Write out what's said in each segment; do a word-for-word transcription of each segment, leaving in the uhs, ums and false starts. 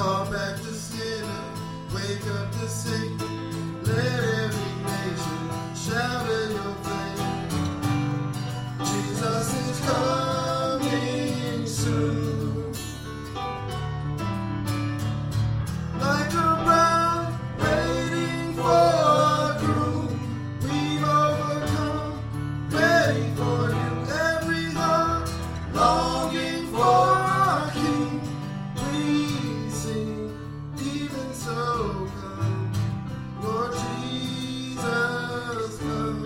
Call back the sinner, wake up the sick. Let every nation shout in your fame. Jesus is coming soon. Like a bride waiting for a groom, we've overcome, ready for you. Every heart longing for our King. We sing, even so come, Lord Jesus come.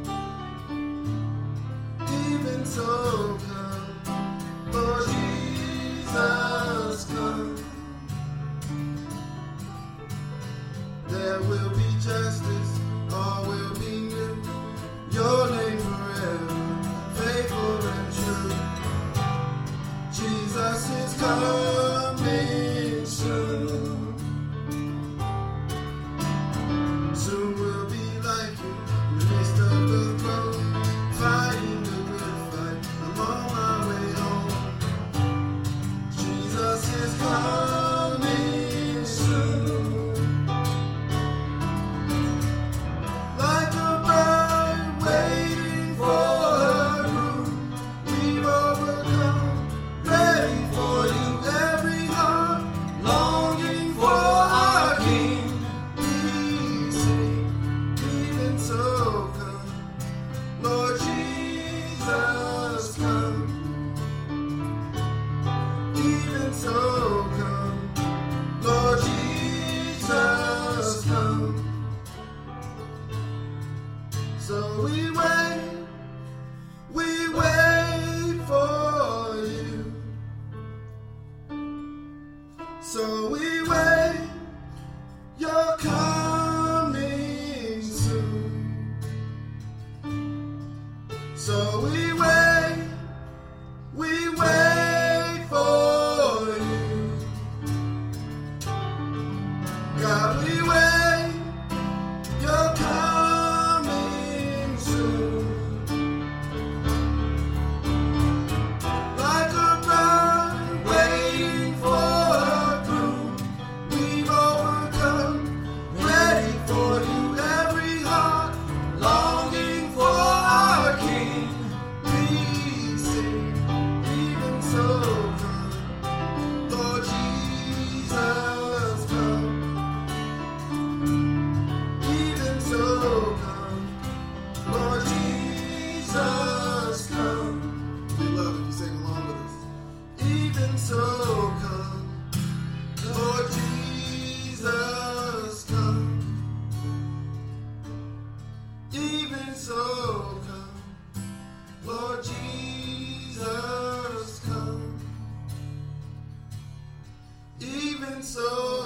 Even so come, Lord Jesus come. There will be justice, all will be new. Your name forever, faithful and true. Jesus is coming soon. Soon we'll be like you in the midst of the throne, fighting the good fight. I'm on my way home. Jesus is coming soon. Like a bride waiting for her groom, we've overcome, ready for you. Every heart longing for our King. We sing, even so come, Lord Jesus come. Even so come, Lord Jesus come. So we wait, we wait for you. So we wait, you're coming soon. So we wait, we wait for you. God, we wait, you're coming soon. Like a bride waiting for a groom, we've overcome, ready for you. Every heart longing for our King. We sing, even so come, Lord Jesus come. Even so come, Lord Jesus come. We love if you sing along with us. Even so come, Lord Jesus come. Even so come, Lord Jesus come. Even so